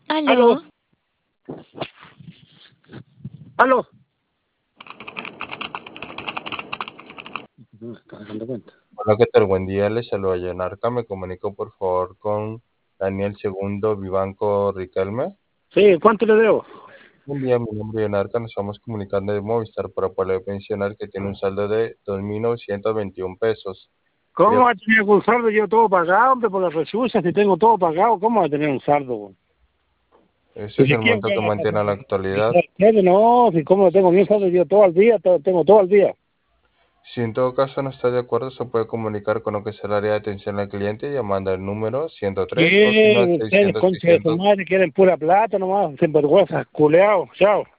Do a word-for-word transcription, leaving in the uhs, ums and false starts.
Aló, Aló, aló. No me está dando cuenta. Hola, ¿qué tal? Buen día, les saluda Yanarca. Me comunico por favor con Daniel Segundo Vivanco Riquelme. Sí, ¿cuánto le debo? Buen día, mi nombre es Yanarca. Nos estamos comunicando de Movistar para poder mencionar que tiene un saldo de dos mil novecientos veintiún pesos. ¿Cómo Quería- va a tener un saldo yo todo pagado, hombre, por las resultas? Si tengo todo pagado, ¿cómo va a tener un saldo, güey? Este Y es si el quiero monto que que haga mantiene en la actualidad. pasar, no, si cómo tengo mi saldo yo todo al día, todo, tengo todo al día. Si en todo caso no está de acuerdo, se puede comunicar con lo que es el área de atención al cliente llamando al número ciento tres o si no al ¿Quién? Ustedes, seiscientos concha de su seiscientos. madre, quieren pura plata nomás, sinvergüenza, culeado, chao.